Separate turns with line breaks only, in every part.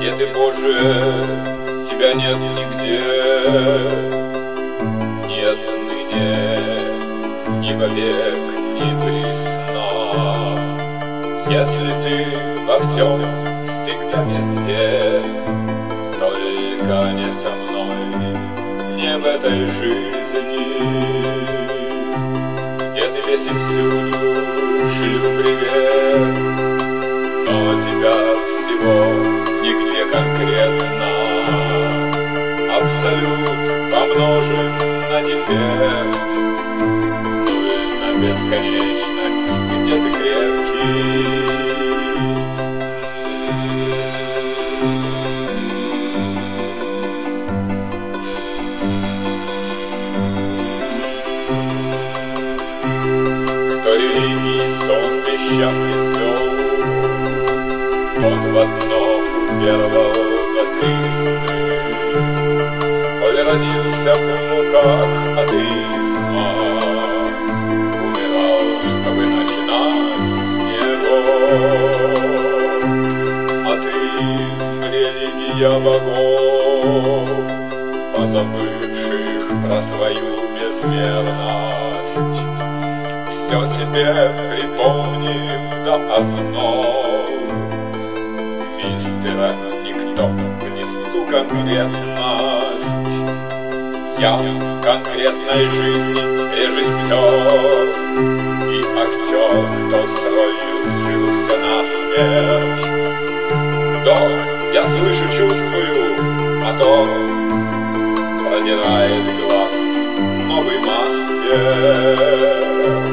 Где ты, Боже? Тебя нет нигде, нет ныне, ни вовек, ни присно. Если ты во всем, всегда везде, только не со мной, не в этой жизни. Где ты весь и всюду, шлю привет, но тебя всего нигде конкретно. Абсолют помножен на дефект, нуль на бесконечность, где ты крепкий. Кто религии сон песчаный звел, тот в одном уверовал в атеизм. Коль родился в муках атеизма, умирал, чтобы начинать с него. Атеизм — религия богов, позабывших про свою безмерность. Все себе припомнив до основ, мистера никто, внесу конкретность. Я конкретной жизни режиссер и актер, кто с ролью сжился насмерть. Вдох, я слышу, чувствую, мотор продирает глаз новый мастер.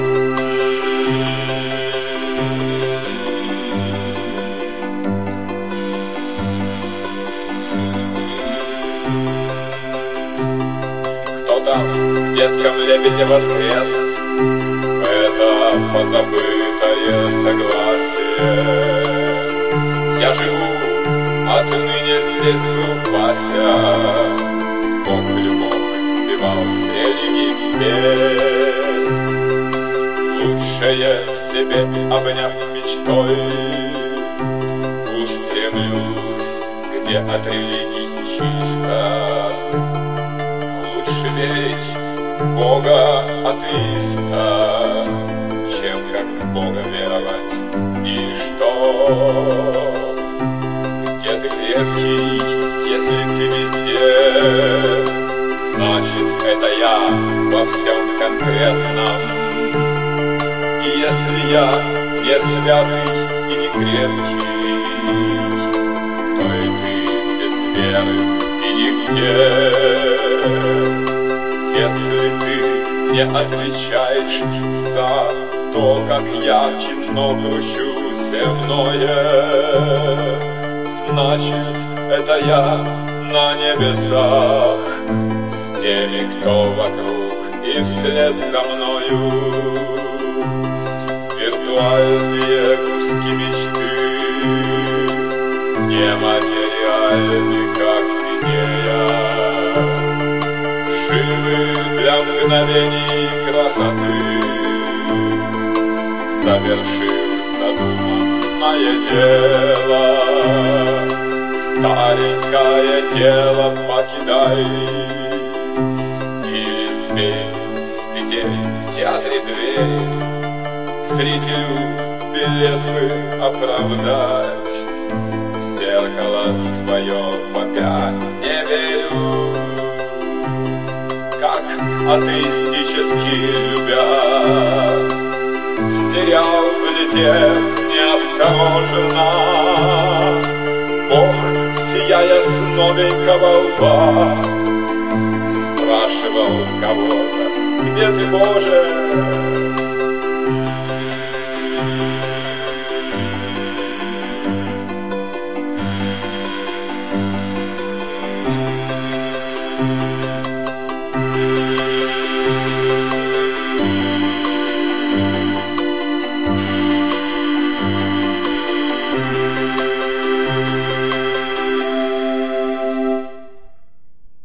В детском лебеде воскрес это позабытое согласие. Я живу, отныне здесь был Вася. Бог любовь сбивал с религии спесь. Лучшее в себе обняв мечтой, устремлюсь, где от религий чисто. Верить в Бога атеиста, чем как в Бога веровать. И что? Где ты крепкий, если ты везде? Значит, это я во всем конкретном. И если я не святый и не крепкий, то и ты без веры и нигде. Если ты не отвечаешь за то, как я кино кручу земное, значит, это я на небесах с теми, кто вокруг и вслед за мною. Виртуальные куски мечты, нематериальны, как идея. Живы для мгновений красоты, завершив задуманное дело. Старенькое тело покидай, или сбей с петель в театре дверь. Зрителю билет бы оправдать, в зеркало свое попять не верю. Как атеистически любя, в сериал влетев неосторожно, Бог, сияя с новенького лба, спрашивал кого-то: где ты, Боже?